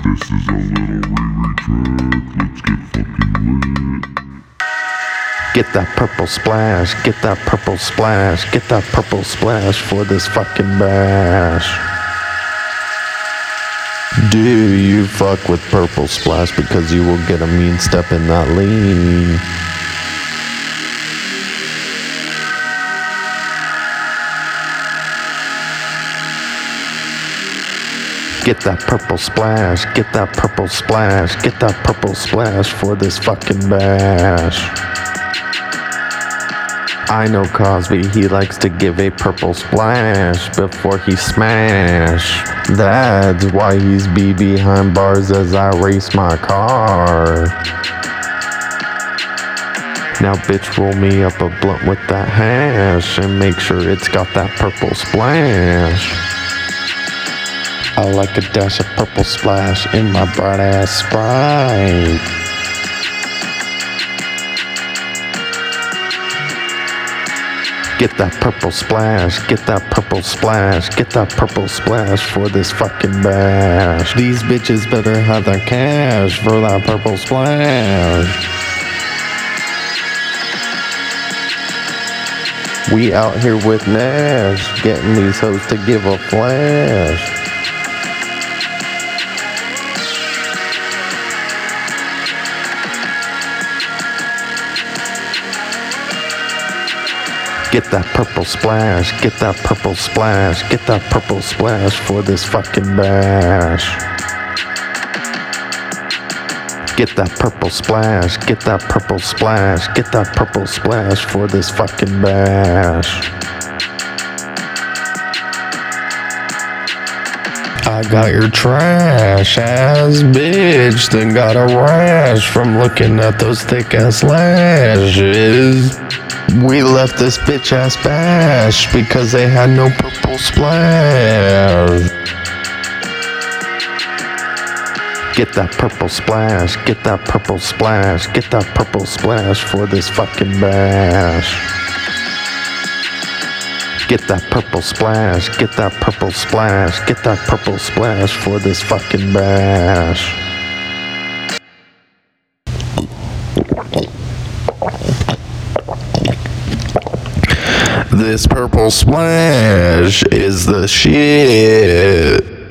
This is a little Riri track, let's get fucking lit. Get that purple splash, get that purple splash, get that purple splash for this fucking bash. Do you fuck with purple splash because you will get a mean step in that lean. Get that purple splash, get that purple splash, get that purple splash for this fucking bash. I know Cosby, he likes to give a purple splash before he smash. That's why he's be behind bars as I race my car. Now bitch, roll me up a blunt with that hash and make sure it's got that purple splash. I like a dash of purple splash in my bright ass Sprite. Get that purple splash, get that purple splash, get that purple splash for this fucking bash. These bitches better have their cash for that purple splash. We out here with Nash, getting these hoes to give a flash. Get that purple splash, get that purple splash, get that purple splash for this fucking bash. Get that purple splash, get that purple splash, get that purple splash for this fucking bash. I got your trash ass bitch, then got a rash from looking at those thick ass lashes. We left this bitch ass bash because they had no purple splash. Get that purple splash, get that purple splash, get that purple splash for this fucking bash. Get that purple splash, get that purple splash, get that purple splash for this fucking bash. This purple splash is the shit.